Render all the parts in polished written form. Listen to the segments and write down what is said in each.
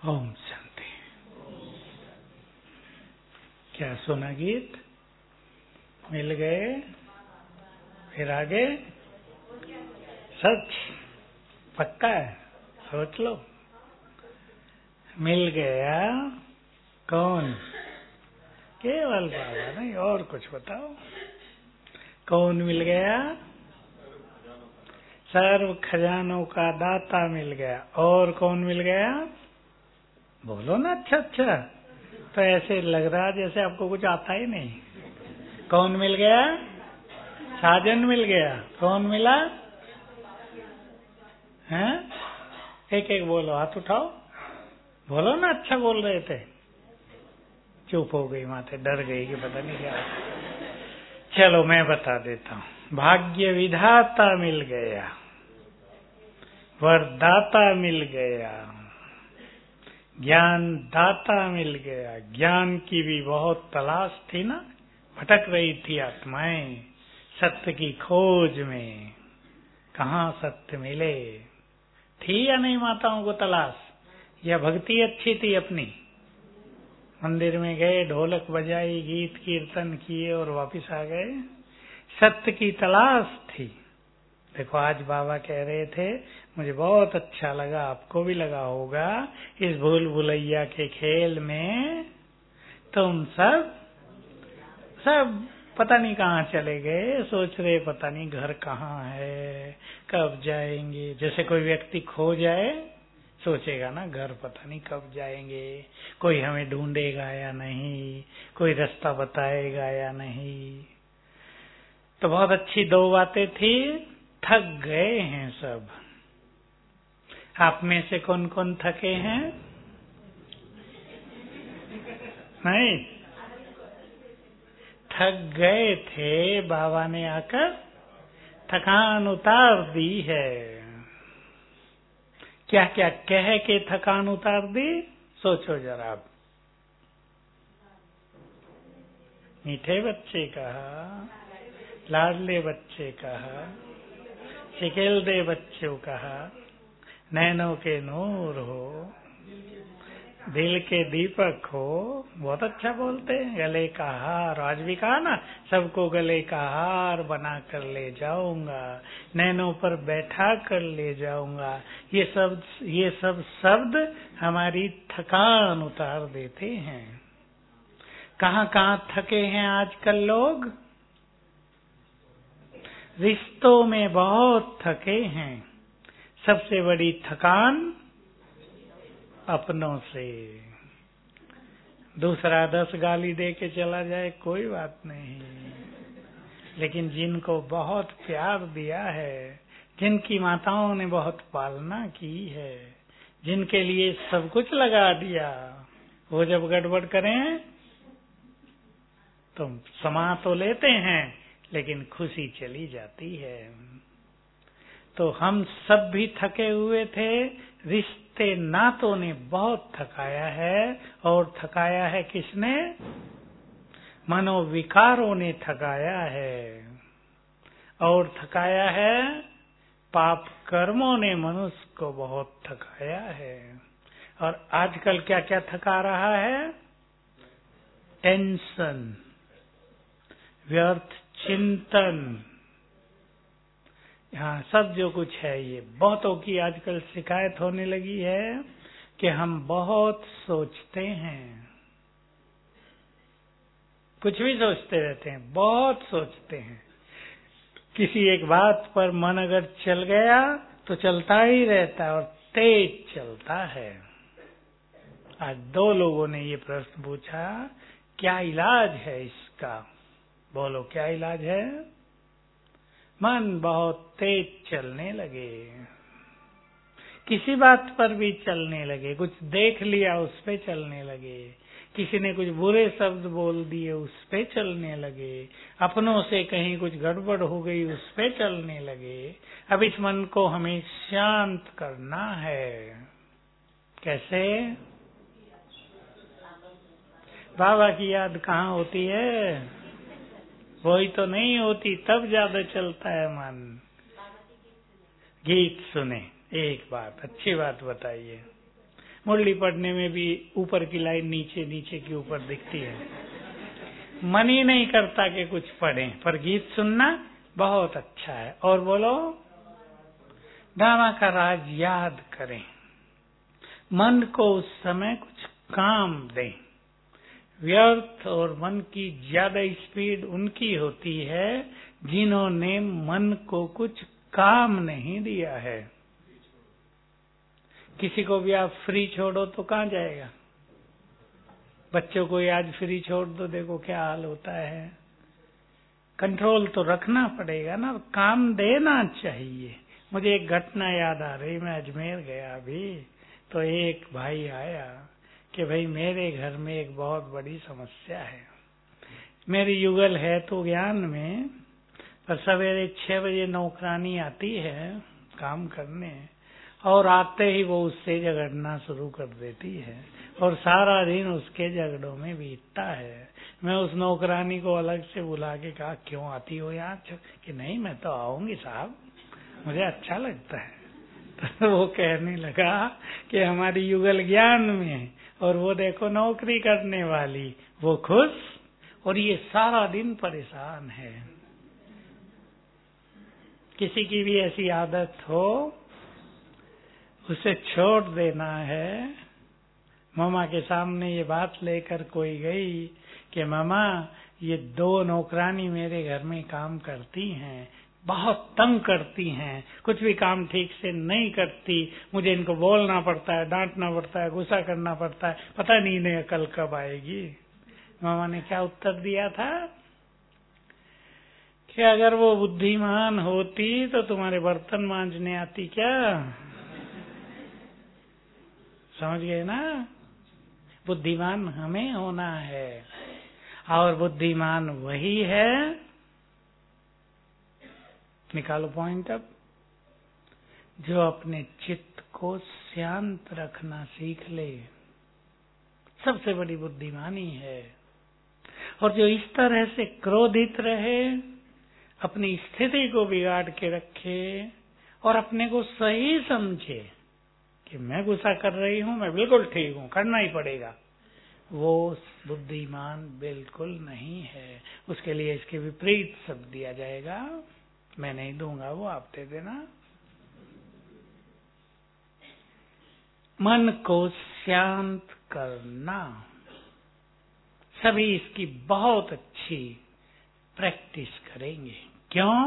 ओम शांति। क्या सुना गीत? मिल गए, फिर आगे सच पक्का है, सोच लो। मिल गया कौन? केवल बाबा, नहीं और कुछ बताओ। कौन मिल गया? सर्व खजानों का दाता मिल गया। और कौन मिल गया? बोलो ना। अच्छा अच्छा, तो ऐसे लग रहा जैसे आपको कुछ आता ही नहीं। कौन मिल गया? साजन मिल गया। कौन मिला? हैं? एक एक बोलो, हाथ उठाओ, बोलो ना। अच्छा बोल रहे थे, चुप हो गई माते, डर गई कि पता नहीं क्या। चलो मैं बता देता हूँ। भाग्य विधाता मिल गया, वरदाता मिल गया, ज्ञान दाता मिल गया। ज्ञान की भी बहुत तलाश थी ना, भटक रही थी आत्माएं सत्य की खोज में। कहाँ सत्य मिले? थी या नहीं माताओं को तलाश? या भक्ति अच्छी थी अपनी? मंदिर में गए, ढोलक बजाई, गीत कीर्तन किए और वापस आ गए। सत्य की तलाश थी। देखो आज बाबा कह रहे थे, मुझे बहुत अच्छा लगा, आपको भी लगा होगा, इस भूल भुलैया के खेल में तुम सब पता नहीं कहाँ चले गए। सोच रहे पता नहीं घर कहाँ है, कब जाएंगे। जैसे कोई व्यक्ति खो जाए, सोचेगा ना घर पता नहीं कब जाएंगे, कोई हमें ढूंढेगा या नहीं, कोई रास्ता बताएगा या नहीं। तो बहुत अच्छी दो बातें थी। थक गए हैं सब। आप में से कौन कौन थके हैं? नहीं, थक गए थे, बाबा ने आकर थकान उतार दी है। क्या क्या कह के थकान उतार दी? सोचो जरा। मीठे बच्चे कहा, लाडले बच्चे कहा, शिकेल दे बच्चों कहा, नैनों के नूर हो, दिल के दीपक हो। बहुत अच्छा बोलते हैं। गले का हार, आज भी कहा ना, सबको गले का हार बना कर ले जाऊंगा, नैनों पर बैठा कर ले जाऊंगा। ये सब शब्द हमारी थकान उतार देते हैं। कहाँ कहाँ थके हैं आजकल लोग? रिश्तों में बहुत थके हैं। सबसे बड़ी थकान अपनों से। दूसरा 10 गाली दे के चला जाए कोई बात नहीं, लेकिन जिनको बहुत प्यार दिया है, जिनकी माताओं ने बहुत पालना की है, जिनके लिए सब कुछ लगा दिया, वो जब गड़बड़ करें तो समा तो लेते हैं, लेकिन खुशी चली जाती है। तो हम सब भी थके हुए थे। रिश्ते नातों ने बहुत थकाया है। और थकाया है किसने? मनोविकारों ने थकाया है। और थकाया है पाप कर्मों ने मनुष्य को बहुत थकाया है। और आजकल क्या क्या थका रहा है? टेंशन, व्यर्थ चिंतन, हाँ सब जो कुछ है। ये बहुतों की आजकल शिकायत होने लगी है कि हम बहुत सोचते हैं, कुछ भी सोचते रहते हैं, बहुत सोचते हैं। किसी एक बात पर मन अगर चल गया तो चलता ही रहता है और तेज चलता है। आज 2 लोगों ने ये प्रश्न पूछा, क्या इलाज है इसका? बोलो क्या इलाज है? मन बहुत तेज चलने लगे, किसी बात पर भी चलने लगे, कुछ देख लिया उस पे चलने लगे, किसी ने कुछ बुरे शब्द बोल दिए उस पे चलने लगे, अपनों से कहीं कुछ गड़बड़ हो गई उस पे चलने लगे। अब इस मन को हमें शांत करना है। कैसे? बाबा की याद कहाँ होती है? वही तो नहीं होती, तब ज्यादा चलता है मन। गीत सुने। एक बात, अच्छी बात बताइए। मुरली पढ़ने में भी ऊपर की लाइन नीचे, नीचे की ऊपर दिखती है। मन ही नहीं करता कि कुछ पढ़ें, पर गीत सुनना बहुत अच्छा है। और बोलो, ड्रामा का राज याद करें, मन को उस समय कुछ काम दें। व्यर्थ और मन की ज्यादा स्पीड उनकी होती है जिन्होंने मन को कुछ काम नहीं दिया है। किसी को भी आप फ्री छोड़ो तो कहाँ जाएगा? बच्चों को आज फ्री छोड़ दो, देखो क्या हाल होता है। कंट्रोल तो रखना पड़ेगा ना, काम देना चाहिए। मुझे एक घटना याद आ रही, मैं अजमेर गया अभी, तो एक भाई आया कि भाई मेरे घर में एक बहुत बड़ी समस्या है। मेरी युगल है तो ज्ञान में, पर सवेरे 6 बजे नौकरानी आती है काम करने, और आते ही वो उससे झगड़ना शुरू कर देती है और सारा दिन उसके झगड़ों में बीतता है। मैं उस नौकरानी को अलग से बुला के कहा, क्यों आती हो यहाँ? कि नहीं, मैं तो आऊंगी साहब, मुझे अच्छा लगता है। तो वो कहने लगा कि हमारी युगल ज्ञान में है और वो देखो नौकरी करने वाली, वो खुश और ये सारा दिन परेशान है। किसी की भी ऐसी आदत हो, उसे छोड़ देना है। मामा के सामने ये बात लेकर कोई गई कि मामा, ये 2 नौकरानी मेरे घर में काम करती हैं, बहुत तंग करती हैं, कुछ भी काम ठीक से नहीं करती, मुझे इनको बोलना पड़ता है, डांटना पड़ता है, गुस्सा करना पड़ता है, पता नहीं इन्हें अकल कब आएगी। मामा ने क्या उत्तर दिया था कि अगर वो बुद्धिमान होती तो तुम्हारे बर्तन मांजने आती क्या? समझ गए ना? बुद्धिमान हमें होना है, और बुद्धिमान वही है, निकालो पॉइंट अब, जो अपने चित्त को शांत रखना सीख ले। सबसे बड़ी बुद्धिमानी है। और जो इस तरह से क्रोधित रहे, अपनी स्थिति को बिगाड़ के रखे और अपने को सही समझे कि मैं गुस्सा कर रही हूं, मैं बिल्कुल ठीक हूं, करना ही पड़ेगा, वो बुद्धिमान बिल्कुल नहीं है। उसके लिए इसके विपरीत शब्द दिया जाएगा, मैं नहीं दूंगा, वो आप दे देना। मन को शांत करना, सभी इसकी बहुत अच्छी प्रैक्टिस करेंगे। क्यों?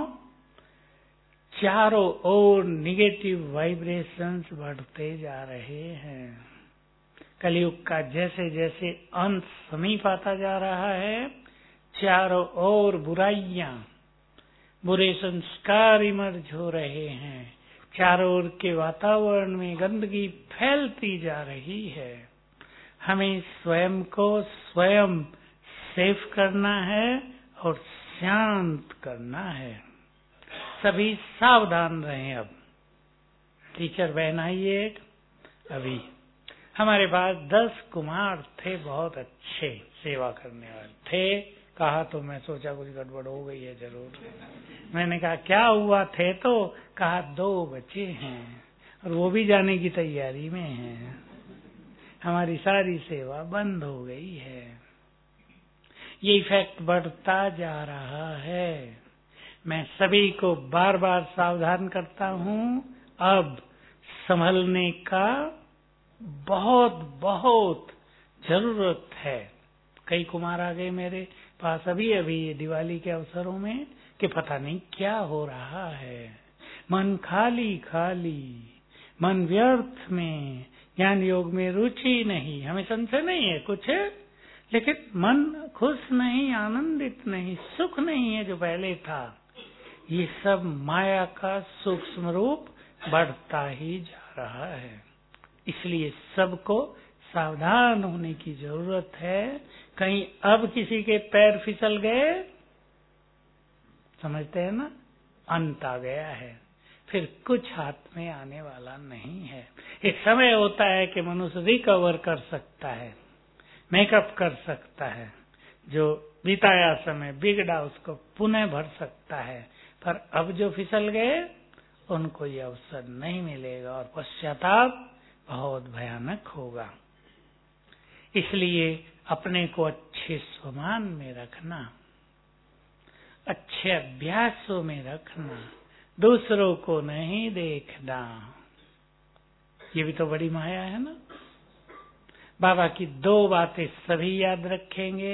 चारों ओर निगेटिव वाइब्रेशंस बढ़ते जा रहे हैं। कलयुग का जैसे जैसे अंत समीप आता जा रहा है, चारों ओर बुराइयां, बुरे संस्कार इमर्ज हो रहे हैं, चारों ओर के वातावरण में गंदगी फैलती जा रही है। हमें स्वयं को स्वयं सेफ करना है और शांत करना है। सभी सावधान रहें। अब टीचर बहन आई एक, अभी हमारे पास 10 कुमार थे, बहुत अच्छे सेवा करने वाले थे। कहा तो मैं सोचा कुछ गड़बड़ हो गई है जरूर। मैंने कहा क्या हुआ थे? तो कहा 2 बच्चे हैं और वो भी जाने की तैयारी में हैं, हमारी सारी सेवा बंद हो गई है। ये इफेक्ट बढ़ता जा रहा है। मैं सभी को बार बार सावधान करता हूं, अब संभलने का बहुत बहुत जरूरत है। कई कुमार आ गए मेरे पास अभी अभी दिवाली के अवसरों में कि पता नहीं क्या हो रहा है, मन खाली खाली, मन व्यर्थ में, ज्ञान योग में रुचि नहीं, हमें संशय नहीं है कुछ, लेकिन मन खुश नहीं, आनंदित नहीं, सुख नहीं है जो पहले था। ये सब माया का सूक्ष्म रूप बढ़ता ही जा रहा है। इसलिए सबको सावधान होने की जरूरत है। कहीं अब किसी के पैर फिसल गए, समझते हैं ना, अंत आ गया है, फिर कुछ हाथ में आने वाला नहीं है। एक समय होता है कि मनुष्य रिकवर कर सकता है, मेकअप कर सकता है, जो बिताया समय बिगड़ा उसको पुनः भर सकता है, पर अब जो फिसल गए उनको ये अवसर नहीं मिलेगा और पश्चाताप बहुत भयानक होगा। इसलिए अपने को अच्छे स्वमान में रखना, अच्छे अभ्यासों में रखना, दूसरों को नहीं देखना, ये भी तो बड़ी माया है ना। बाबा की 2 बातें सभी याद रखेंगे।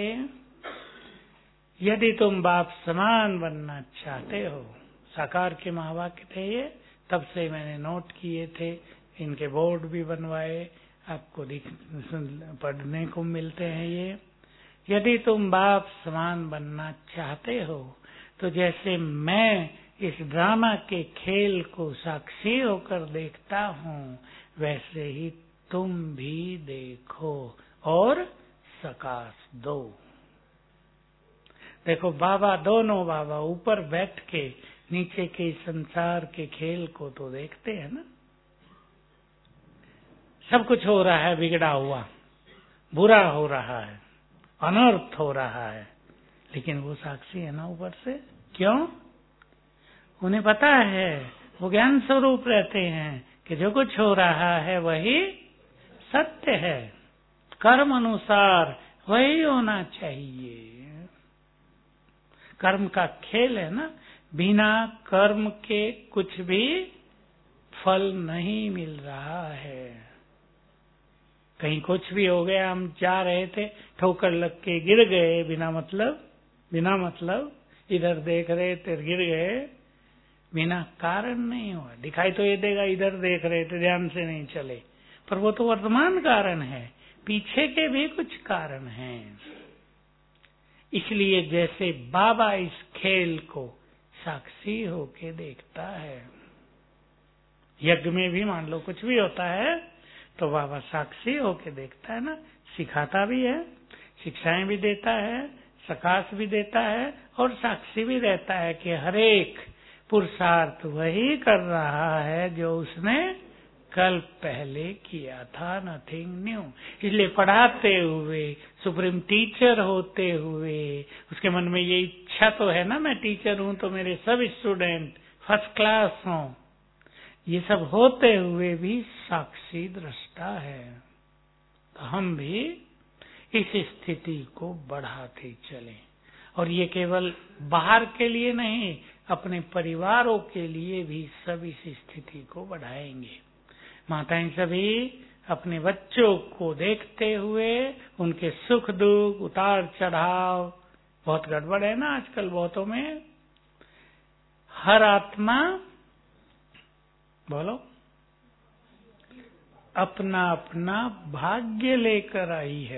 यदि तुम बाप समान बनना चाहते हो, साकार के महावाक्य थे ये, तब से मैंने नोट किए थे, इनके बोर्ड भी बनवाए, आपको पढ़ने को मिलते हैं ये। यदि तुम बाप समान बनना चाहते हो तो जैसे मैं इस ड्रामा के खेल को साक्षी होकर देखता हूँ, वैसे ही तुम भी देखो और सकाश दो। देखो बाबा, दोनों बाबा ऊपर बैठ के नीचे के संसार के खेल को तो देखते हैं ना। सब कुछ हो रहा है बिगड़ा हुआ, बुरा हो रहा है, अनर्थ हो रहा है, लेकिन वो साक्षी है ना ऊपर से। क्यों? उन्हें पता है, वो ज्ञान स्वरूप रहते हैं कि जो कुछ हो रहा है वही सत्य है, कर्म अनुसार वही होना चाहिए। कर्म का खेल है ना, बिना कर्म के कुछ भी फल नहीं मिल रहा है। कहीं कुछ भी हो गया, हम जा रहे थे, ठोकर लग के गिर गए, बिना मतलब इधर देख रहे थे गिर गए, बिना कारण नहीं हुआ। दिखाई तो ये देगा इधर देख रहे थे, ध्यान से नहीं चले, पर वो तो वर्तमान कारण है, पीछे के भी कुछ कारण हैं। इसलिए जैसे बाबा इस खेल को साक्षी होके देखता है, यज्ञ में भी मान लो कुछ भी होता है तो बाबा साक्षी होके देखता है ना, सिखाता भी है, शिक्षाएं भी देता है, सकाश भी देता है और साक्षी भी रहता है कि हर एक पुरुषार्थ वही कर रहा है जो उसने कल पहले किया था, नथिंग न्यू। इसलिए पढ़ाते हुए, सुप्रीम टीचर होते हुए, उसके मन में ये इच्छा तो है ना, मैं टीचर हूं तो मेरे सब स्टूडेंट फर्स्ट क्लास हों। ये सब होते हुए भी साक्षी दृष्टा है। तो हम भी इस स्थिति को बढ़ाते चलें, और ये केवल बाहर के लिए नहीं, अपने परिवारों के लिए भी सब इस स्थिति को बढ़ाएंगे। माताएं सभी अपने बच्चों को देखते हुए, उनके सुख दुख, उतार चढ़ाव, बहुत गड़बड़ है ना आजकल बहुतों में। हर आत्मा बोलो अपना अपना भाग्य लेकर आई है।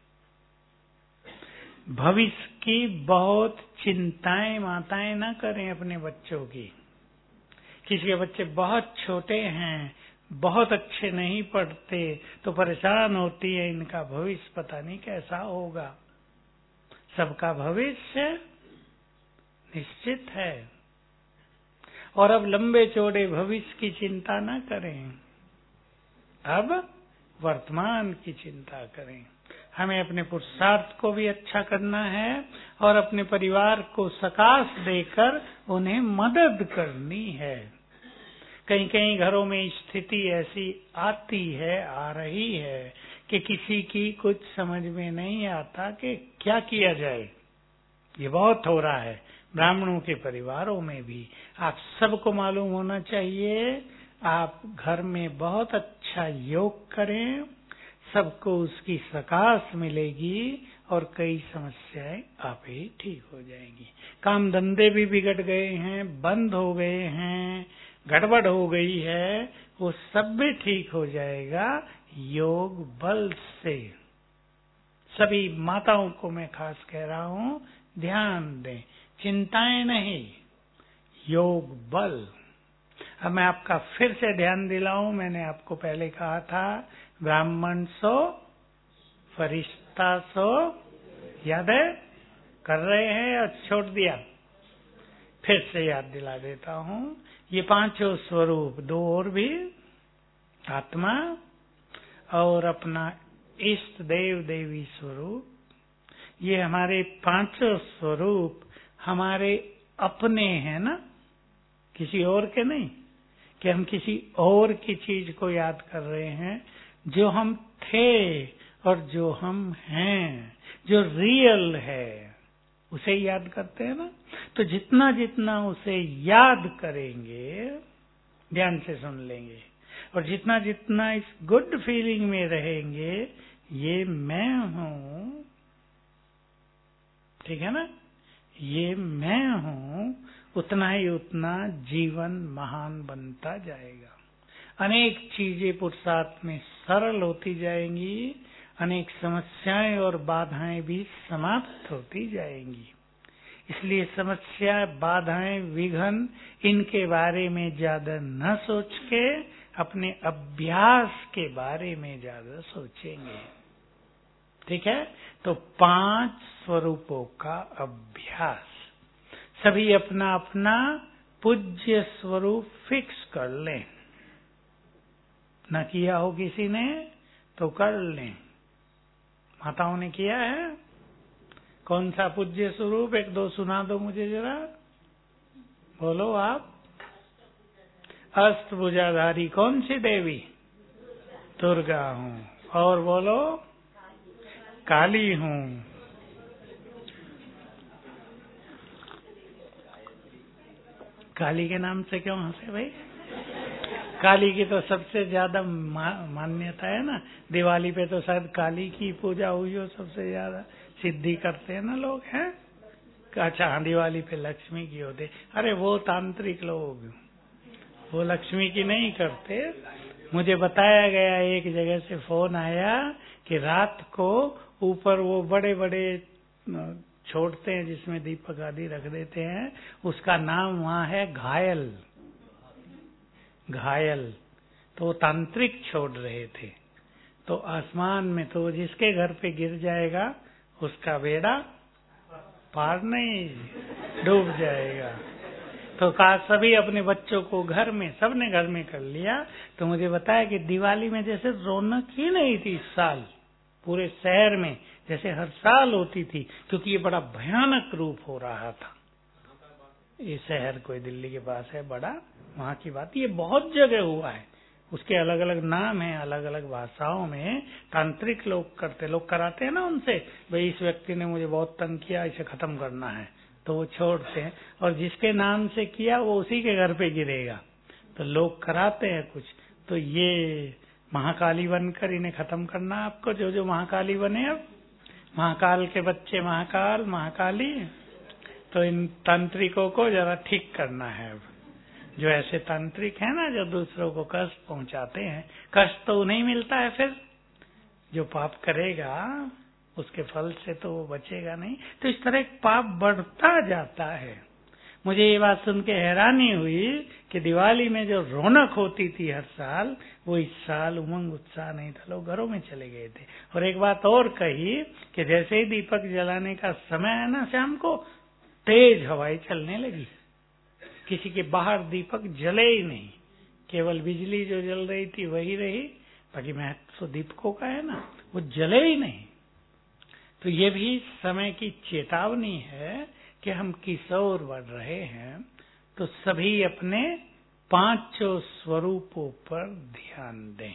भविष्य की बहुत चिंताएं माताएं ना करें अपने बच्चों की। किसी के बच्चे बहुत छोटे हैं, बहुत अच्छे नहीं पढ़ते, तो परेशान होती है, इनका भविष्य पता नहीं कैसा होगा। सबका भविष्य निश्चित है, और अब लंबे चौड़े भविष्य की चिंता ना करें, अब वर्तमान की चिंता करें। हमें अपने पुरुषार्थ को भी अच्छा करना है और अपने परिवार को सकाश देकर उन्हें मदद करनी है। कहीं कहीं घरों में स्थिति ऐसी आती है, आ रही है कि किसी की कुछ समझ में नहीं आता कि क्या किया जाए। ये बहुत हो रहा है ब्राह्मणों के परिवारों में भी। आप सबको मालूम होना चाहिए, आप घर में बहुत अच्छा योग करें, सबको उसकी सकाश मिलेगी और कई समस्याएं आप ही ठीक हो जाएंगी। काम धंधे भी बिगड़ गए हैं, बंद हो गए हैं, गड़बड़ हो गई है, वो सब भी ठीक हो जाएगा योग बल से। सभी माताओं को मैं खास कह रहा हूं, ध्यान दें, चिंताएं नहीं, योग बल। अब मैं आपका फिर से ध्यान दिलाऊं, मैंने आपको पहले कहा था, ब्राह्मण सो फरिश्ता सो, याद है? कर रहे हैं और छोड़ दिया? फिर से याद दिला देता हूं, ये पांचों स्वरूप, दो और भी, आत्मा और अपना इष्ट देव देवी स्वरूप, ये हमारे पांचों स्वरूप हमारे अपने हैं ना, किसी और के नहीं। कि हम किसी और की चीज को याद कर रहे हैं। जो हम थे और जो हम हैं, जो रियल है, उसे याद करते हैं ना। तो जितना जितना उसे याद करेंगे, ध्यान से सुन लेंगे, और जितना जितना इस गुड फीलिंग में रहेंगे, ये मैं हूं, ठीक है ना, ये मैं हूं, उतना ही उतना जीवन महान बनता जाएगा। अनेक चीजें पुरुषार्थ में सरल होती जाएंगी, अनेक समस्याएं और बाधाएं भी समाप्त होती जाएंगी। इसलिए समस्या, बाधाएं, विघ्न, इनके बारे में ज्यादा न सोच के अपने अभ्यास के बारे में ज्यादा सोचेंगे। ठीक है, तो 5 स्वरूपों का अभ्यास। सभी अपना अपना पूज्य स्वरूप फिक्स कर लें। न किया हो किसी ने तो कर लें। माताओं ने किया है? कौन सा पूज्य स्वरूप? 1-2 सुना दो मुझे जरा, बोलो आप। अष्टभुजाधारी कौन सी देवी? दुर्गा हूँ। और बोलो, काली हूँ। काली के नाम से क्यों हंसे भाई? काली की तो सबसे ज्यादा मान्यता है ना। दिवाली पे तो शायद काली की पूजा हुई हो सबसे ज्यादा, सिद्धि करते हैं ना लोग, हैं? अच्छा हाँ, दिवाली पे लक्ष्मी की होते। अरे वो तांत्रिक लोग, वो लक्ष्मी की नहीं करते। मुझे बताया गया, एक जगह से फोन आया कि रात को ऊपर वो बड़े बड़े छोड़ते हैं जिसमें दीपक आदि रख देते हैं, उसका नाम वहाँ है घायल। घायल तो वो तांत्रिक छोड़ रहे थे। तो आसमान में तो जिसके घर पे गिर जाएगा उसका बेड़ा पार नहीं, डूब जाएगा। तो कहा सभी अपने बच्चों को घर में, सबने घर में कर लिया। तो मुझे बताया कि दिवाली में जैसे रौनक ही नहीं थी इस साल पूरे शहर में, जैसे हर साल होती थी, क्योंकि ये बड़ा भयानक रूप हो रहा था। ये शहर कोई दिल्ली के पास है बड़ा, वहाँ की बात। ये बहुत जगह हुआ है, उसके अलग अलग नाम हैं, अलग अलग भाषाओं में। तांत्रिक लोग करते, लोग कराते हैं ना उनसे, भाई इस व्यक्ति ने मुझे बहुत तंग किया, इसे खत्म करना है, तो वो छोड़ते हैं। और जिसके नाम से किया वो उसी के घर पे गिरेगा, तो लोग कराते हैं कुछ। तो ये महाकाली बनकर इन्हें खत्म करना आपको, जो जो महाकाली बने। अब महाकाल के बच्चे महाकाल, महाकाली, तो इन तांत्रिकों को जरा ठीक करना है। अब जो ऐसे तांत्रिक है ना, जो दूसरों को कष्ट पहुंचाते हैं, कष्ट तो उन्हें मिलता है, फिर जो पाप करेगा उसके फल से तो वो बचेगा नहीं। तो इस तरह पाप बढ़ता जाता है। मुझे ये बात सुन के हैरानी हुई कि दिवाली में जो रौनक होती थी हर साल, वो इस साल उमंग उत्साह नहीं था, लोग घरों में चले गए थे। और एक बात और कही कि जैसे ही दीपक जलाने का समय है ना, शाम को तेज हवाएं चलने लगी। किसी के बाहर दीपक जले ही नहीं, केवल बिजली जो जल रही थी वही रही, बाकी महत्व तो दीपकों का है ना, वो जले ही नहीं। तो ये भी समय की चेतावनी है कि हम किस ओर बढ़ रहे हैं। तो सभी अपने 5 स्वरूपों पर ध्यान दें,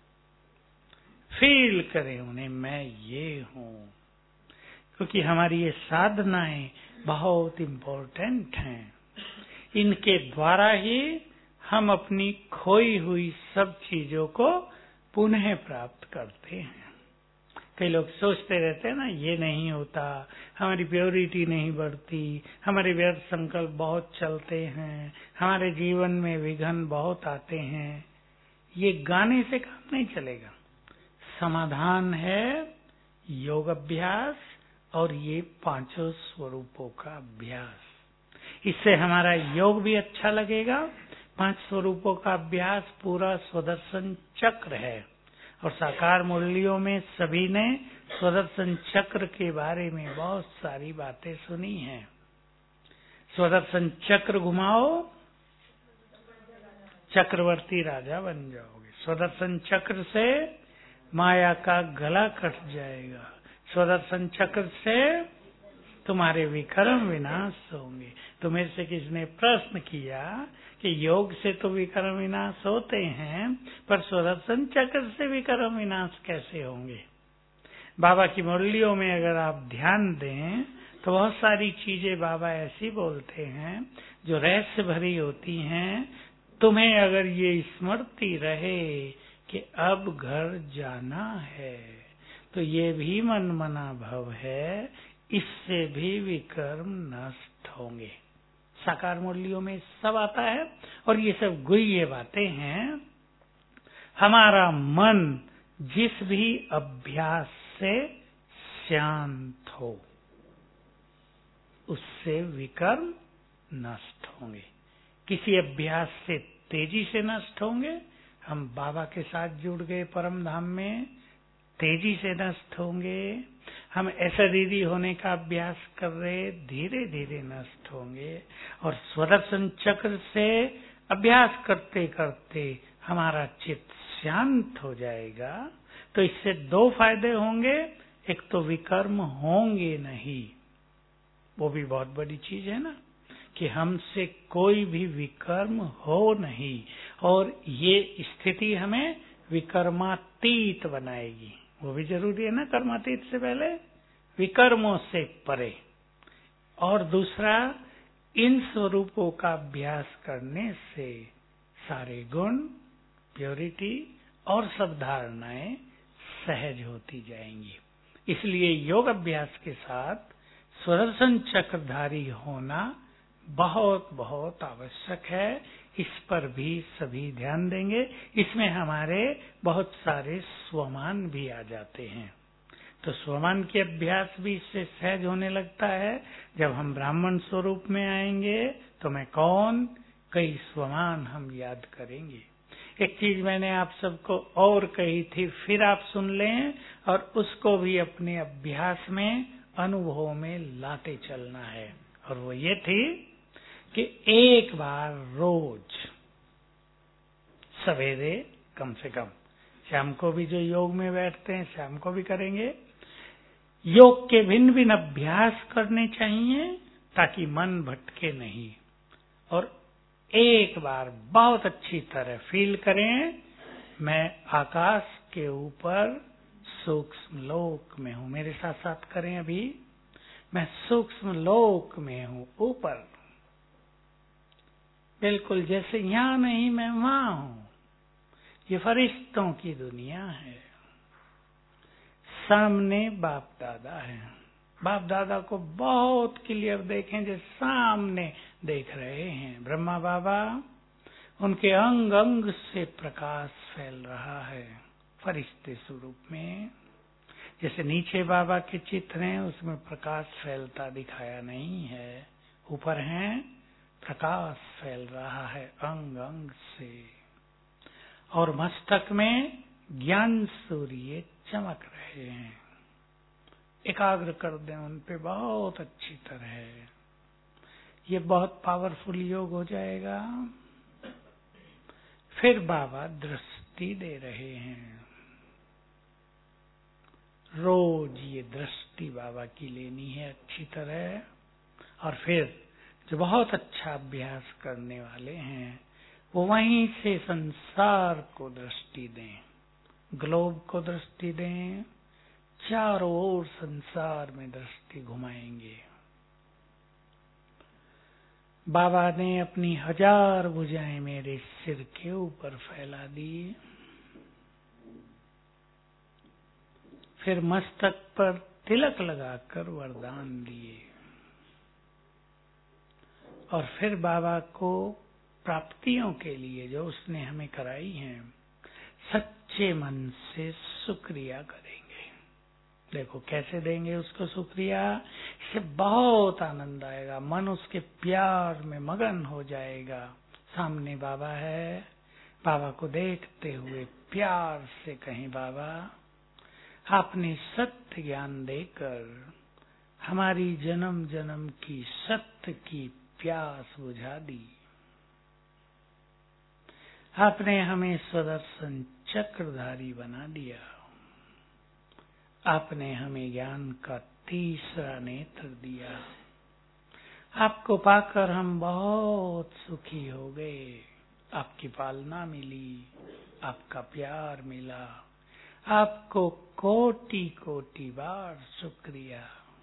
फील करें उन्हें, मैं ये हूं। क्योंकि हमारी ये साधनाएं बहुत इम्पोर्टेंट हैं। इनके द्वारा ही हम अपनी खोई हुई सब चीजों को पुनः प्राप्त करते हैं। कई लोग सोचते रहते हैं ना, ये नहीं होता, हमारी प्योरिटी नहीं बढ़ती, हमारे व्यर्थ संकल्प बहुत चलते हैं, हमारे जीवन में विघ्न बहुत आते हैं। ये गाने से काम नहीं चलेगा। समाधान है योग अभ्यास और ये 5 स्वरूपों का अभ्यास। इससे हमारा योग भी अच्छा लगेगा। 5 स्वरूपों का अभ्यास पूरा स्वदर्शन चक्र है, और साकार मुरलियों में सभी ने स्वदर्शन चक्र के बारे में बहुत सारी बातें सुनी हैं। स्वदर्शन चक्र घुमाओ, चक्रवर्ती राजा बन जाओगे। स्वदर्शन चक्र से माया का गला कट जाएगा। स्वदर्शन चक्र से तुम्हारे विकर्म विनाश होंगे। तो मेरे से किसने प्रश्न किया कि योग से तो विकर्म विनाश होते हैं, पर सुदर्शन चक्र से विकर्म विनाश कैसे होंगे? बाबा की मुरलियों में अगर आप ध्यान दें तो बहुत सारी चीजें बाबा ऐसी बोलते हैं जो रहस्य भरी होती हैं। तुम्हें अगर ये स्मृति रहे कि अब घर जाना है, तो ये भी मन मना भव है, इससे भी विकर्म नष्ट होंगे। साकार मुरलियों में सब आता है और ये सब गुह्य बातें हैं। हमारा मन जिस भी अभ्यास से शांत हो, उससे विकर्म नष्ट होंगे। किसी अभ्यास से तेजी से नष्ट होंगे। हम बाबा के साथ जुड़ गए परम धाम में, तेजी से नष्ट होंगे। हम अशरीरी होने का अभ्यास कर रहे, धीरे धीरे नष्ट होंगे। और स्वदर्शन चक्र से अभ्यास करते करते हमारा चित्त शांत हो जाएगा। तो इससे दो फायदे होंगे। एक तो विकर्म होंगे नहीं, वो भी बहुत बड़ी चीज है ना, कि हमसे कोई भी विकर्म हो नहीं। और ये स्थिति हमें विकर्मातीत बनाएगी, वो भी जरूरी है ना। कर्मातीत से पहले विकर्मों से परे। और दूसरा, इन स्वरूपों का अभ्यास करने से सारे गुण, प्योरिटी और सब धारणाएं सहज होती जाएंगी। इसलिए योग अभ्यास के साथ सुदर्शन चक्रधारी होना बहुत बहुत आवश्यक है। इस पर भी सभी ध्यान देंगे। इसमें हमारे बहुत सारे स्वमान भी आ जाते हैं। तो स्वमान के अभ्यास भी इससे सहज होने लगता है। जब हम ब्राह्मण स्वरूप में आएंगे तो मैं कौन, कई स्वमान हम याद करेंगे। एक चीज मैंने आप सबको और कही थी, फिर आप सुन लें और उसको भी अपने अभ्यास में, अनुभव में लाते चलना है। और वो ये थी कि एक बार रोज सवेरे, कम से कम शाम को भी जो योग में बैठते हैं शाम को भी करेंगे, योग के भिन्न भिन्न अभ्यास करने चाहिए ताकि मन भटके नहीं। और एक बार बहुत अच्छी तरह फील करें, मैं आकाश के ऊपर सूक्ष्म लोक में हूं। मेरे साथ साथ करें अभी। मैं सूक्ष्म लोक में हूं, ऊपर, बिल्कुल जैसे यहां नहीं मैं वहां हूं। ये फरिश्तों की दुनिया है। सामने बाप दादा है। बाप दादा को बहुत क्लियर देखें, जो सामने देख रहे हैं। ब्रह्मा बाबा, उनके अंग अंग से प्रकाश फैल रहा है फरिश्ते स्वरूप में। जैसे नीचे बाबा के चित्र हैं, उसमें प्रकाश फैलता दिखाया नहीं है। ऊपर हैं, प्रकाश फैल रहा है अंग अंग से। और मस्तक में ज्ञान सूर्य चमक रहे हैं। एकाग्र कर दें उन पे बहुत अच्छी तरह। ये बहुत पावरफुल योग हो जाएगा। फिर बाबा दृष्टि दे रहे हैं। रोज ये दृष्टि बाबा की लेनी है अच्छी तरह। और फिर जो बहुत अच्छा अभ्यास करने वाले हैं, वो वहीं से संसार को दृष्टि दें, ग्लोब को दृष्टि दें, चारों ओर संसार में दृष्टि घुमाएंगे। बाबा ने अपनी 1000 भुजाएं मेरे सिर के ऊपर फैला दी। फिर मस्तक पर तिलक लगाकर वरदान दिए। और फिर बाबा को प्राप्तियों के लिए जो उसने हमें कराई हैं, सच्चे मन से शुक्रिया करेंगे। देखो कैसे देंगे उसको शुक्रिया। इससे बहुत आनंद आएगा, मन उसके प्यार में मगन हो जाएगा। सामने बाबा है, बाबा को देखते हुए प्यार से कहें, बाबा आपने सत्य ज्ञान देकर हमारी जन्म जन्म की सत्य की प्यास बुझा दी। आपने हमें सुदर्शन चक्रधारी बना दिया। आपने हमें ज्ञान का तीसरा नेत्र दिया। आपको पाकर हम बहुत सुखी हो गए, आपकी पालना मिली, आपका प्यार मिला, आपको कोटि कोटि बार शुक्रिया।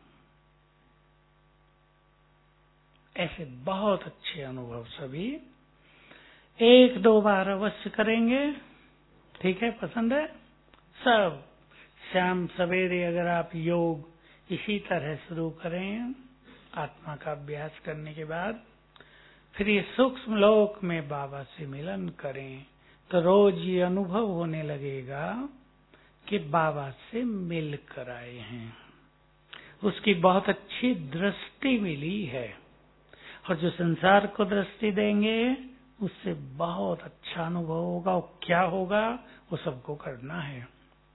ऐसे बहुत अच्छे अनुभव सभी 1-2 बार अवश्य करेंगे। ठीक है, पसंद है सब? शाम सवेरे अगर आप योग इसी तरह शुरू करें, आत्मा का अभ्यास करने के बाद फिर ये सूक्ष्म लोक में बाबा से मिलन करें, तो रोज ये अनुभव होने लगेगा कि बाबा से मिल कर आए हैं। उसकी बहुत अच्छी दृष्टि मिली है, और जो संसार को दृष्टि देंगे उससे बहुत अच्छा अनुभव होगा। और क्या होगा वो सबको करना है।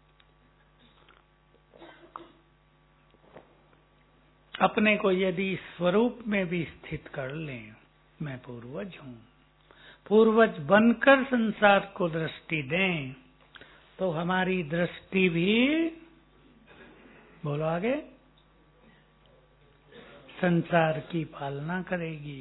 अपने को यदि स्वरूप में भी स्थित कर लें, मैं पूर्वज हूँ, पूर्वज बनकर संसार को दृष्टि दें, तो हमारी दृष्टि भी, बोलो आगे, संसार की पालना करेगी।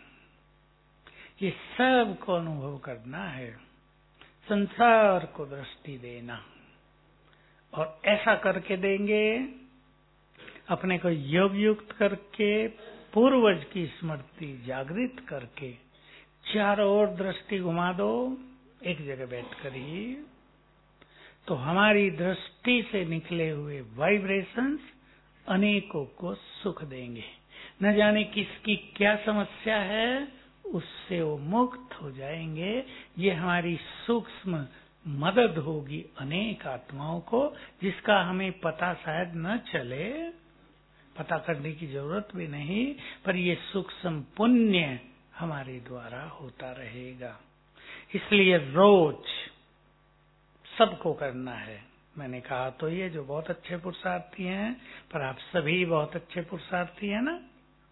ये सब को अनुभव करना है, संसार को दृष्टि देना। और ऐसा करके देंगे, अपने को योग युक्त करके, पूर्वज की स्मृति जागृत करके, चारों ओर दृष्टि घुमा दो एक जगह बैठकर ही, तो हमारी दृष्टि से निकले हुए वाइब्रेशंस अनेकों को सुख देंगे। न जाने किसकी क्या समस्या है, उससे वो मुक्त हो जाएंगे। ये हमारी सूक्ष्म मदद होगी अनेक आत्माओं को, जिसका हमें पता शायद न चले, पता करने की जरूरत भी नहीं, पर ये सूक्ष्म पुण्य हमारे द्वारा होता रहेगा। इसलिए रोज सबको करना है। मैंने कहा तो ये जो बहुत अच्छे पुरुषार्थी हैं, पर आप सभी बहुत अच्छे पुरुषार्थी हैं ना?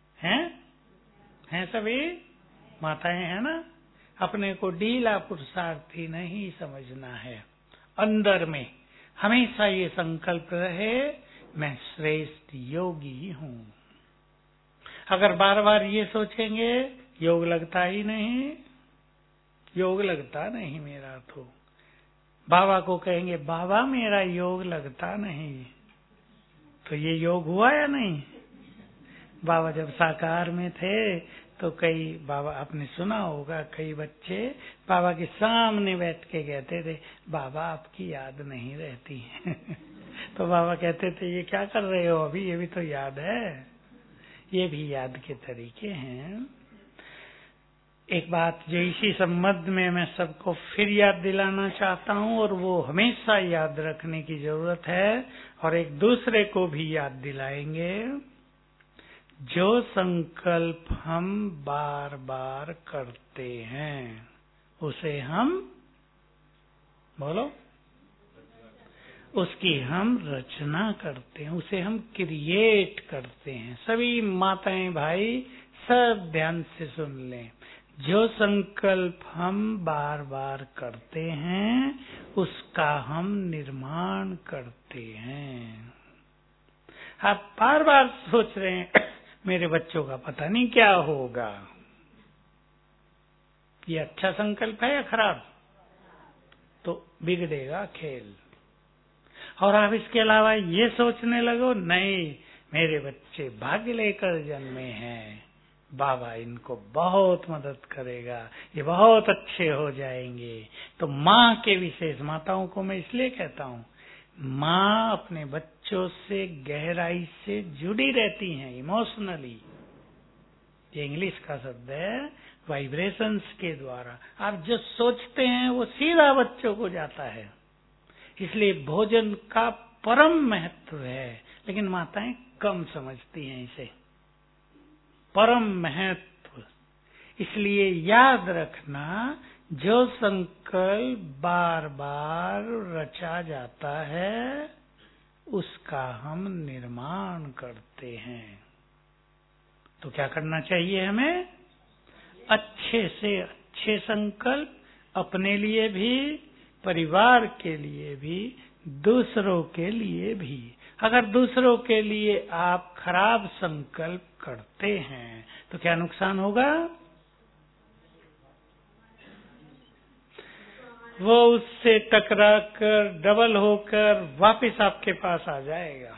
हैं सभी माताएं, हैं ना? अपने को ढीला पुरुषार्थी नहीं समझना है। अंदर में हमेशा ये संकल्प रहे, मैं श्रेष्ठ योगी हूँ। अगर बार बार ये सोचेंगे योग लगता ही नहीं, योग लगता नहीं मेरा, तो बाबा को कहेंगे बाबा मेरा योग लगता नहीं, तो ये योग हुआ या नहीं? बाबा जब साकार में थे तो कई, बाबा आपने सुना होगा, कई बच्चे बाबा के सामने बैठ के कहते थे बाबा आपकी याद नहीं रहती तो बाबा कहते थे ये क्या कर रहे हो अभी, ये भी तो याद है। ये भी याद के तरीके हैं। एक बात जो इसी संबंध में मैं सबको फिर याद दिलाना चाहता हूँ, और वो हमेशा याद रखने की जरूरत है, और एक दूसरे को भी याद दिलाएंगे। जो संकल्प हम बार बार करते हैं उसे हम, बोलो, उसकी हम रचना करते हैं, उसे हम क्रिएट करते हैं। सभी माताएं भाई सब ध्यान से सुन लें। जो संकल्प हम बार बार करते हैं उसका हम निर्माण करते हैं। आप बार बार सोच रहे हैं मेरे बच्चों का पता नहीं क्या होगा, ये अच्छा संकल्प है या खराब? तो बिगड़ेगा खेल। और आप इसके अलावा ये सोचने लगो नहीं मेरे बच्चे भाग्य लेकर जन्मे हैं, बाबा इनको बहुत मदद करेगा, ये बहुत अच्छे हो जाएंगे। तो माँ के विशेष, माताओं को मैं इसलिए कहता हूँ, माँ अपने बच्चों से गहराई से जुड़ी रहती हैं इमोशनली। ये इंग्लिश का शब्द है, वाइब्रेशंस के द्वारा। आप जो सोचते हैं वो सीधा बच्चों को जाता है। इसलिए भोजन का परम महत्व है, लेकिन माताएं कम समझती हैं इसे, परम महत्व। इसलिए याद रखना, जो संकल्प बार बार रचा जाता है उसका हम निर्माण करते हैं। तो क्या करना चाहिए हमें? अच्छे से अच्छे संकल्प अपने लिए भी, परिवार के लिए भी दूसरों के लिए भी। अगर दूसरों के लिए आप खराब संकल्प करते हैं तो क्या नुकसान होगा? वो उससे टकरा कर डबल होकर वापस आपके पास आ जाएगा।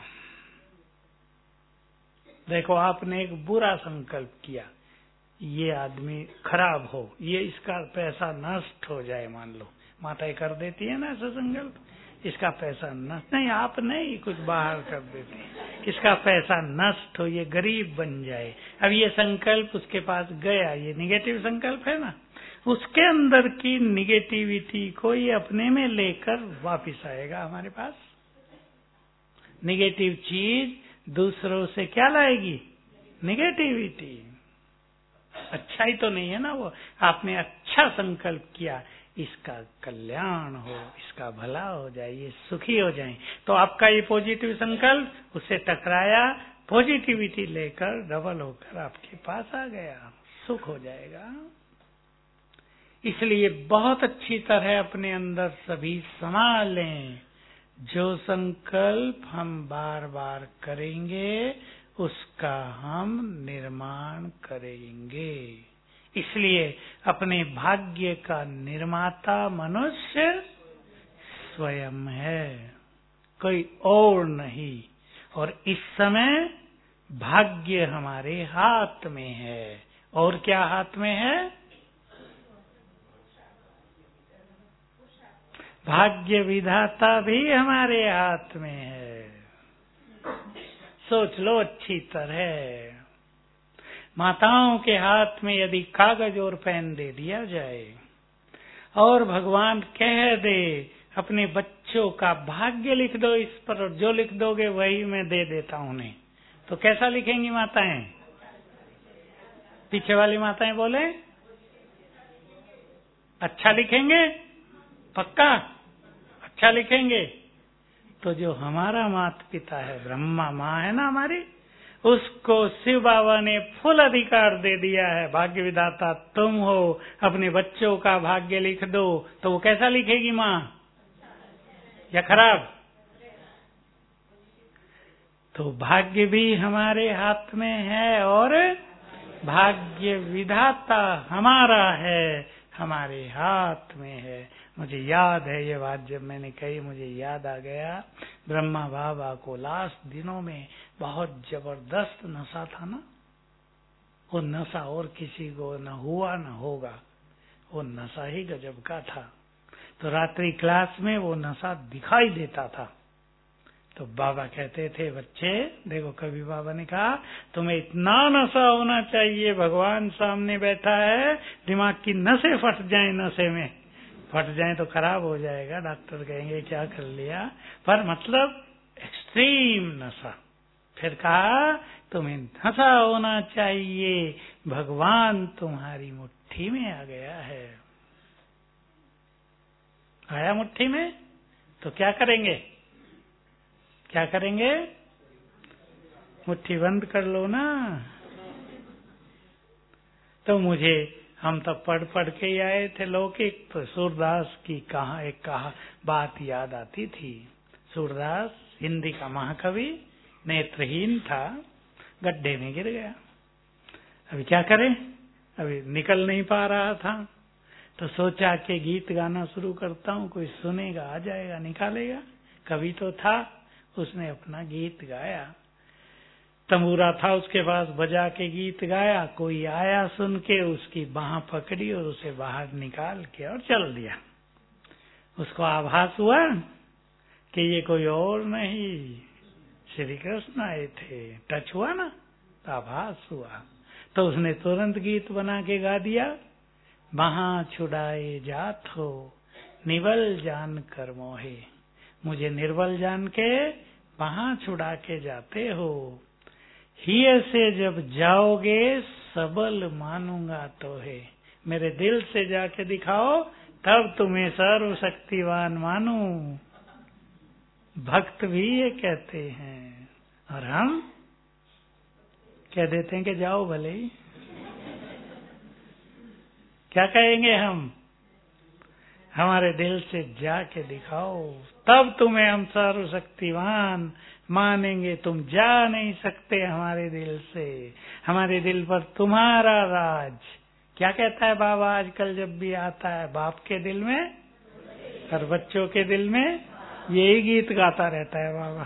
देखो, आपने एक बुरा संकल्प किया, ये आदमी खराब हो, ये इसका पैसा नष्ट हो जाए, मान लो माताएं कर देती है ना ऐसा संकल्प, इसका पैसा नष्ट, नहीं आप नहीं, कुछ बाहर कर देते हैं, इसका पैसा नष्ट हो, ये गरीब बन जाए। अब ये संकल्प उसके पास गया, ये निगेटिव संकल्प है ना, उसके अंदर की निगेटिविटी को ये अपने में लेकर वापिस आएगा हमारे पास। निगेटिव चीज दूसरों से क्या लाएगी? निगेटिविटी। अच्छा ही तो नहीं है ना वो। आपने अच्छा संकल्प किया, इसका कल्याण हो, इसका भला हो जाए, ये सुखी हो जाए, तो आपका ये पॉजिटिव संकल्प उससे टकराया, पॉजिटिविटी लेकर डबल होकर आपके पास आ गया, सुख हो जाएगा। इसलिए बहुत अच्छी तरह अपने अंदर सभी समा लें। जो संकल्प हम बार बार करेंगे उसका हम निर्माण करेंगे। इसलिए अपने भाग्य का निर्माता मनुष्य स्वयं है, कोई और नहीं। और इस समय भाग्य हमारे हाथ में है। और क्या हाथ में है? भाग्य विधाता भी हमारे हाथ में है। सोच लो अच्छी तरह। माताओं के हाथ में यदि कागज और पेन दे दिया जाए और भगवान कह दे अपने बच्चों का भाग्य लिख दो इस पर, और जो लिख दोगे वही मैं दे देता हूं उन्हें, तो कैसा लिखेंगी माताएं? पीछे वाली माताएं बोले अच्छा लिखेंगे, पक्का अच्छा लिखेंगे। तो जो हमारा माता पिता है, ब्रह्मा माँ है ना हमारी, उसको शिव बाबा ने फुल अधिकार दे दिया है, भाग्य विधाता तुम हो, अपने बच्चों का भाग्य लिख दो। तो वो कैसा लिखेगी माँ? या खराब? तो भाग्य भी हमारे हाथ में है और भाग्य विधाता हमारा है, हमारे हाथ में है। मुझे याद है ये बात, जब मैंने कही मुझे याद आ गया, ब्रह्मा बाबा को लास्ट दिनों में बहुत जबरदस्त नशा था ना, वो नशा और किसी को न हुआ न होगा, वो नशा ही गजब का था। तो रात्रि क्लास में वो नशा दिखाई देता था। तो बाबा कहते थे बच्चे देखो, कभी बाबा ने कहा तुम्हें इतना नशा होना चाहिए, भगवान सामने बैठा है, दिमाग की नसें फट जाएं, नशे में फट जाएं तो खराब हो जाएगा, डॉक्टर कहेंगे क्या कर लिया, पर मतलब एक्सट्रीम नशा। फिर कहा तुम्हें नशा होना चाहिए, भगवान तुम्हारी मुट्ठी में आ गया है। आया मुट्ठी में तो क्या करेंगे? क्या करेंगे? मुट्ठी बंद कर लो ना। तो मुझे, हम तो पढ़ के ही आए थे लौकिक, तो सूरदास की एक बात याद आती थी। सूरदास हिंदी का महाकवि, नेत्रहीन था, गड्ढे में गिर गया। अभी क्या करें, अभी निकल नहीं पा रहा था, तो सोचा कि गीत गाना शुरू करता हूँ, कोई सुनेगा, आ जाएगा, निकालेगा। कवि तो था, उसने अपना गीत गाया, तंबूरा था उसके पास, बजा के गीत गाया। कोई आया सुन के, उसकी बाह पकड़ी और उसे बाहर निकाल के और चल दिया। उसको आभास हुआ कि ये कोई और नहीं, श्री कृष्ण आए थे। टच हुआ ना, तो आभास हुआ। तो उसने तुरंत गीत बना के गा दिया, बाह छुड़ाए जात हो निवल जान कर मोहे, मुझे निर्बल जान के बाह छुड़ा के जाते हो, हिये से जब जाओगे सबल मानूंगा तो है, मेरे दिल से जाके दिखाओ तब तुम्हें सर्वशक्तिवान मानूं। भक्त भी ये कहते हैं, और हम कह देते हैं कि जाओ भले ही। क्या कहेंगे हम? हमारे दिल से जाके दिखाओ, तब तुम्हें हम सर्वशक्तिवान मानेंगे। तुम जा नहीं सकते हमारे दिल से, हमारे दिल पर तुम्हारा राज। क्या कहता है बाबा आजकल जब भी आता है, बाप के दिल में और बच्चों के दिल में, यही गीत गाता रहता है बाबा।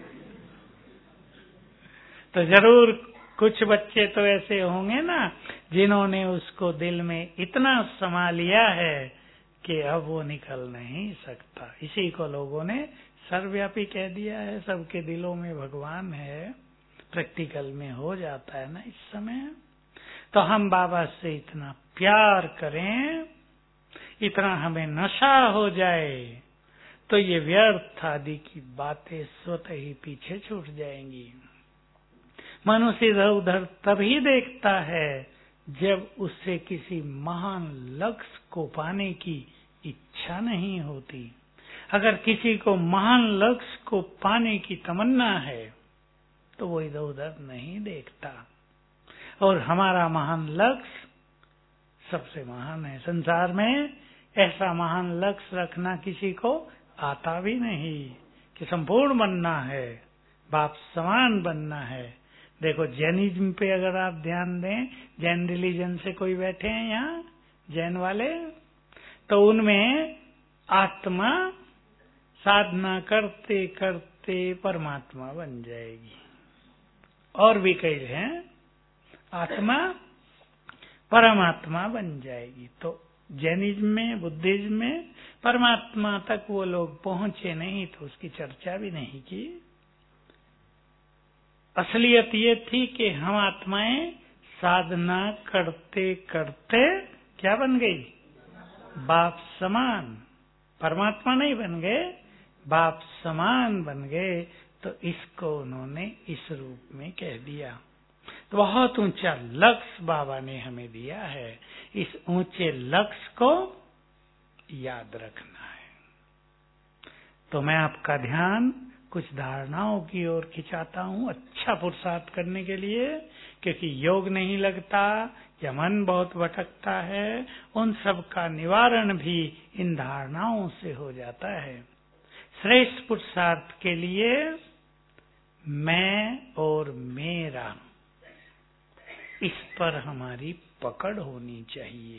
तो जरूर कुछ बच्चे तो ऐसे होंगे ना जिन्होंने उसको दिल में इतना समा लिया है कि अब वो निकल नहीं सकता। इसी को लोगों ने सर्वव्यापी कह दिया है। सबके दिलों में भगवान है, प्रैक्टिकल में हो जाता है ना इस समय। तो हम बाबा से इतना प्यार करें, इतना हमें नशा हो जाए, तो ये व्यर्थ आदि की बातें स्वतः ही पीछे छूट जाएंगी। मनुष्य इधर उधर तभी देखता है जब उससे किसी महान लक्ष्य को पाने की इच्छा नहीं होती। अगर किसी को महान लक्ष्य को पाने की तमन्ना है तो वो इधर उधर नहीं देखता। और हमारा महान लक्ष्य सबसे महान है। संसार में ऐसा महान लक्ष्य रखना किसी को आता भी नहीं कि संपूर्ण बनना है, बाप समान बनना है। देखो जैनिज्म पे अगर आप ध्यान दें, जैन रिलीजन से कोई बैठे हैं यहाँ जैन वाले, तो उनमें आत्मा साधना करते करते परमात्मा बन जाएगी। और भी कई हैं आत्मा परमात्मा बन जाएगी। तो जैनिज्म में, बुद्धिज्म में परमात्मा तक वो लोग पहुंचे नहीं तो उसकी चर्चा भी नहीं की। असलियत ये थी कि हम आत्माएं साधना करते करते क्या बन गई, बाप समान। परमात्मा नहीं बन गए, बाप समान बन गए। तो इसको उन्होंने इस रूप में कह दिया। तो बहुत ऊंचा लक्ष्य बाबा ने हमें दिया है। इस ऊंचे लक्ष्य को याद रखना है। तो मैं आपका ध्यान कुछ धारणाओं की ओर खिंचाता हूँ अच्छा पुरुषार्थ करने के लिए, क्योंकि योग नहीं लगता या मन बहुत भटकता है, उन सब का निवारण भी इन धारणाओं से हो जाता है। श्रेष्ठ पुरुषार्थ के लिए मैं और मेरा, इस पर हमारी पकड़ होनी चाहिए।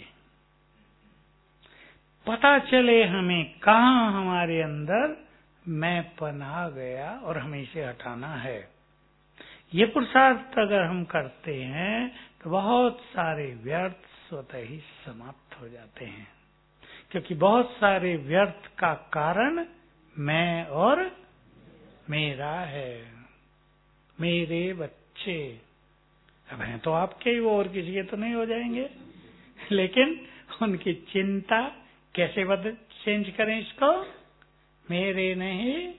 पता चले हमें कहाँ हमारे अंदर मैंपन आ गया और हमें इसे हटाना है। ये पुरुषार्थ अगर हम करते हैं तो बहुत सारे व्यर्थ स्वतः ही समाप्त हो जाते हैं, क्योंकि बहुत सारे व्यर्थ का कारण मैं और मेरा है। मेरे बच्चे अब हैं तो आपके ही, वो और किसी के तो नहीं हो जाएंगे, लेकिन उनकी चिंता कैसे चेंज करें इसको, मेरे नहीं।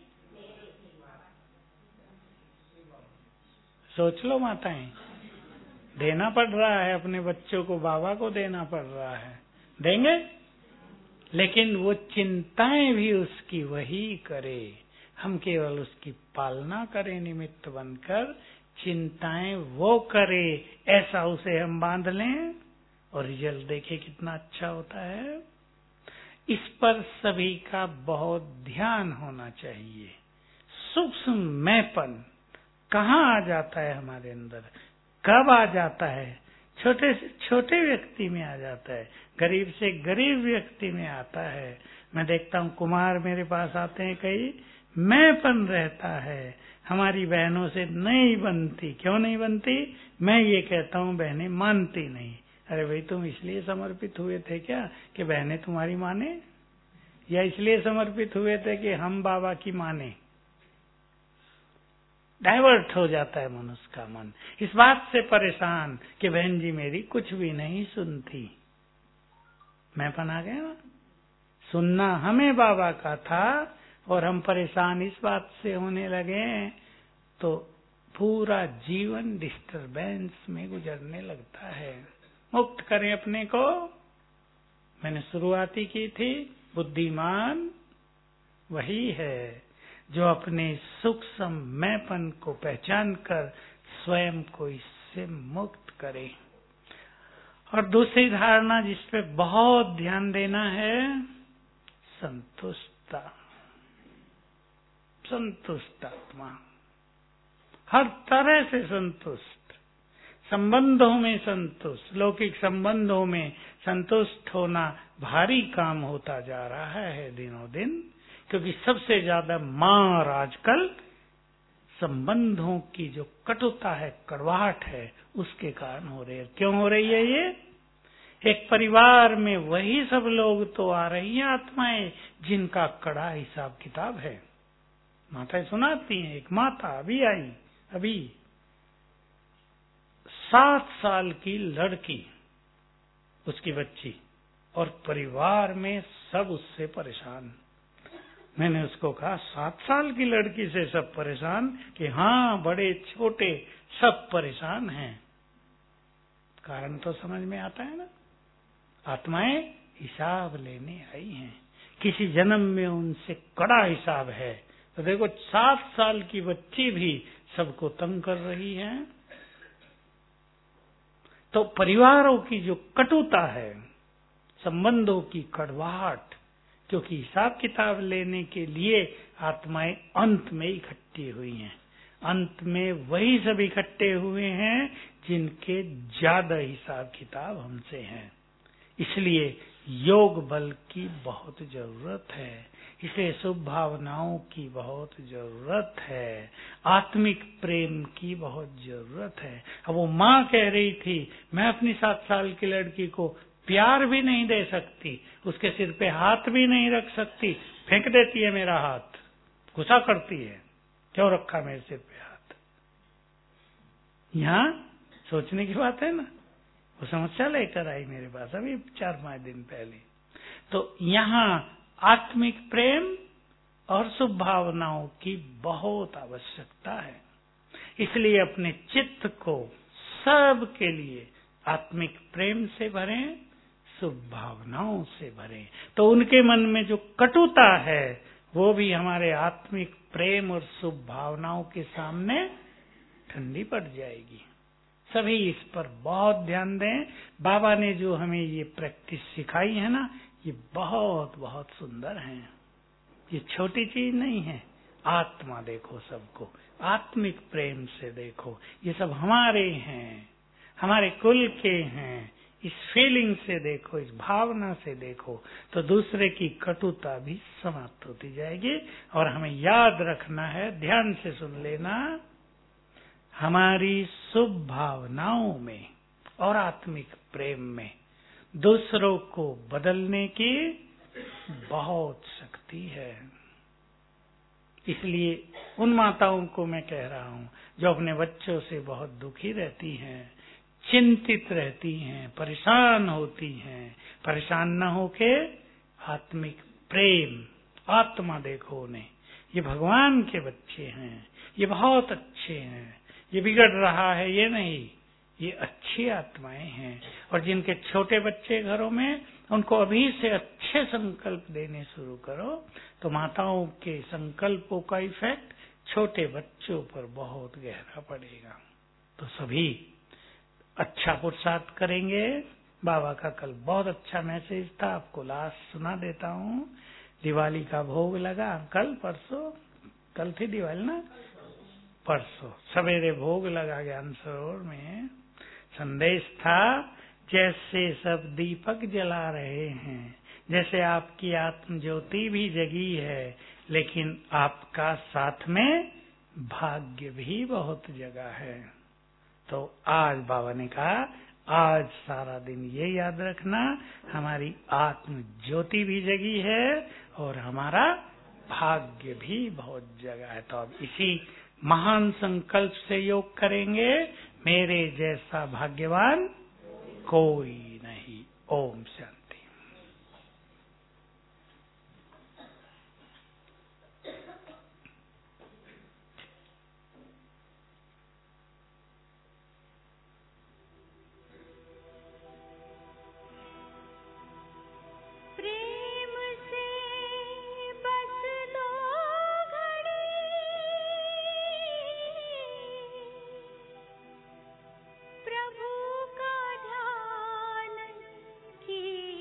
सोच लो माताएं, देना पड़ रहा है अपने बच्चों को, बाबा को देना पड़ रहा है, देंगे, लेकिन वो चिंताएं भी उसकी वही करे। हम केवल उसकी पालना करें निमित्त बनकर, चिंताएं वो करे ऐसा उसे हम बांध लें और रिजल्ट देखे कितना अच्छा होता है। इस पर सभी का बहुत ध्यान होना चाहिए। सूक्ष्म मैंपन कहाँ आ जाता है हमारे अंदर, कब आ जाता है? छोटे से छोटे व्यक्ति में आ जाता है, गरीब से गरीब व्यक्ति में आता है। मैं देखता हूँ कुमार मेरे पास आते हैं कई, मैंपन रहता है, हमारी बहनों से नहीं बनती। क्यों नहीं बनती? मैं ये कहता हूँ बहनें मानती नहीं। अरे भाई तुम इसलिए समर्पित हुए थे क्या कि बहनें तुम्हारी माने, या इसलिए समर्पित हुए थे कि हम बाबा की माने? डाइवर्ट हो जाता है मनुष्य का मन इस बात से परेशान कि बहन जी मेरी कुछ भी नहीं सुनती। मैंपन आ गया ना, सुनना हमें बाबा का था और हम परेशान इस बात से होने लगे तो पूरा जीवन डिस्टरबेंस में गुजरने लगता है। मुक्त करें अपने को। मैंने शुरुआत ही की थी, बुद्धिमान वही है जो अपने सूक्ष्म मैंपन को पहचान कर स्वयं को इससे मुक्त करे। और दूसरी धारणा जिस पे बहुत ध्यान देना है, संतुष्टता, संतुष्ट आत्मा, हर तरह से संतुष्ट, संबंधों में संतुष्ट। लौकिक संबंधों में संतुष्ट होना भारी काम होता जा रहा है दिनों दिन, क्योंकि सबसे ज्यादा मार आजकल संबंधों की जो कटुता है, कड़वाहट है, उसके कारण हो रही है। क्यों हो रही है ये? एक परिवार में वही सब लोग तो आ रही हैं आत्माएं जिनका कड़ा हिसाब किताब है। माताएं सुनाती हैं, एक माता अभी आई, अभी 7 साल की लड़की, उसकी बच्ची, और परिवार में सब उससे परेशान। मैंने उसको कहा 7 साल की लड़की से सब परेशान? कि हाँ, बड़े छोटे सब परेशान हैं। कारण तो समझ में आता है ना, आत्माएं हिसाब लेने आई हैं, किसी जन्म में उनसे कड़ा हिसाब है। तो देखो 7 साल की बच्ची भी सबको तंग कर रही है। तो परिवारों की जो कटुता है, संबंधों की कड़वाहट, क्योंकि हिसाब किताब लेने के लिए आत्माएं अंत में इकट्ठी हुई हैं। अंत में वही सब इकट्ठे हुए हैं जिनके ज्यादा हिसाब किताब हमसे हैं। इसलिए योग बल की बहुत जरूरत है, इसलिए शुभ भावनाओं की बहुत जरूरत है, आत्मिक प्रेम की बहुत जरूरत है। अब वो माँ कह रही थी, मैं अपनी 7 साल की लड़की को प्यार भी नहीं दे सकती, उसके सिर पे हाथ भी नहीं रख सकती, फेंक देती है मेरा हाथ, गुस्सा करती है, क्यों रखा मेरे सिर पे हाथ। यहाँ सोचने की बात है ना। वो समस्या लेकर आई मेरे पास अभी 4-5 दिन पहले। तो यहाँ आत्मिक प्रेम और शुभ भावनाओं की बहुत आवश्यकता है। इसलिए अपने चित्त को सबके लिए आत्मिक प्रेम से भरें, शुभ भावनाओं से भरें, तो उनके मन में जो कटुता है वो भी हमारे आत्मिक प्रेम और शुभ भावनाओं के सामने ठंडी पड़ जाएगी। सभी इस पर बहुत ध्यान दें। बाबा ने जो हमें ये प्रैक्टिस सिखाई है ना, ये बहुत बहुत सुंदर है। ये छोटी चीज नहीं है। आत्मा देखो सबको, आत्मिक प्रेम से देखो, ये सब हमारे हैं, हमारे कुल के हैं। इस फीलिंग से देखो, इस भावना से देखो, तो दूसरे की कटुता भी समाप्त होती जाएगी। और हमें याद रखना है, ध्यान से सुन लेना, हमारी शुभ भावनाओं में और आत्मिक प्रेम में दूसरों को बदलने की बहुत शक्ति है। इसलिए उन माताओं को मैं कह रहा हूँ जो अपने बच्चों से बहुत दुखी रहती हैं, चिंतित रहती हैं, परेशान होती हैं, परेशान न होके आत्मिक प्रेम, आत्मा देखो उन्हें, ये भगवान के बच्चे हैं, ये बहुत अच्छे हैं, ये बिगड़ रहा है ये नहीं, ये अच्छी आत्माएं हैं। और जिनके छोटे बच्चे घरों में, उनको अभी से अच्छे संकल्प देने शुरू करो, तो माताओं के संकल्पों का इफेक्ट छोटे बच्चों पर बहुत गहरा पड़ेगा। तो सभी अच्छा पुरुषार्थ करेंगे। बाबा का कल बहुत अच्छा मैसेज था, आपको लास्ट सुना देता हूँ। दिवाली का भोग लगा कल परसों, कल थी दिवाली ना, परसों सवेरे भोग लगा ज्ञान सरोवर में। संदेश था, जैसे सब दीपक जला रहे हैं, जैसे आपकी आत्म ज्योति भी जगी है, लेकिन आपका साथ में भाग्य भी बहुत जगा है। तो आज बाबा ने कहा, आज सारा दिन ये याद रखना, हमारी आत्म ज्योति भी जगी है और हमारा भाग्य भी बहुत जगा है। तो अब इसी महान संकल्प से योग करेंगे, मेरे जैसा भाग्यवान कोई नहीं। ओम शांति। प्रभु का ध्यान कीजिए।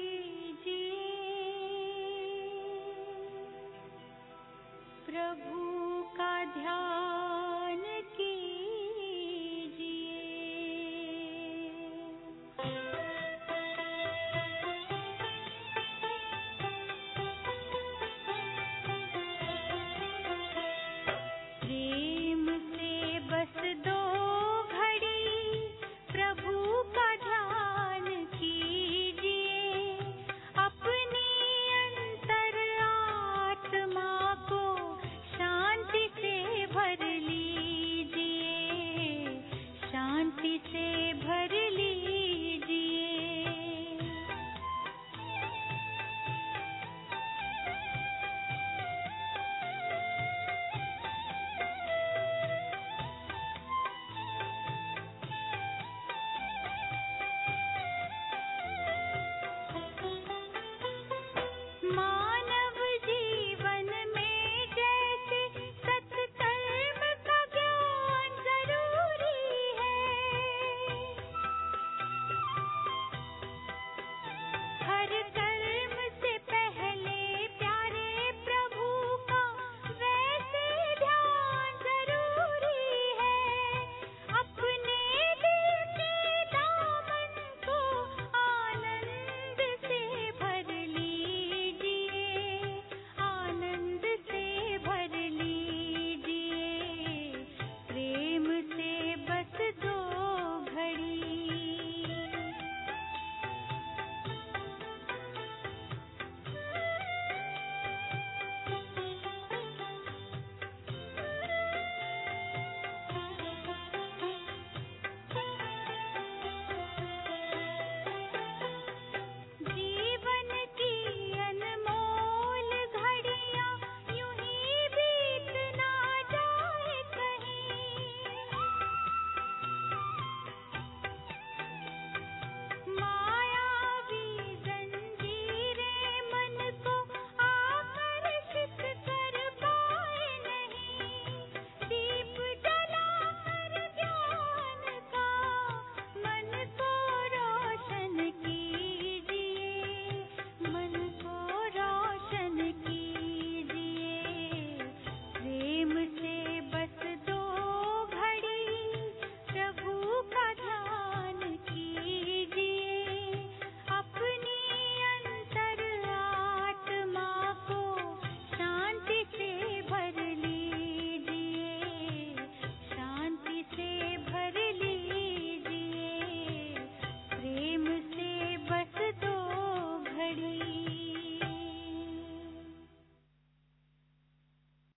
भूल